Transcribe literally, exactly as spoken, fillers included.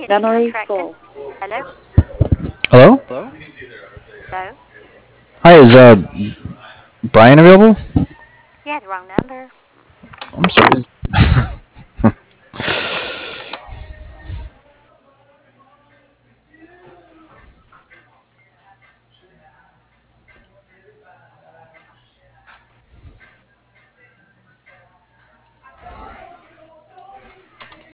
Memory full. Hello? Hello? Hello? Hi, is uh Brian available? Yeah, the wrong number. I'm sorry.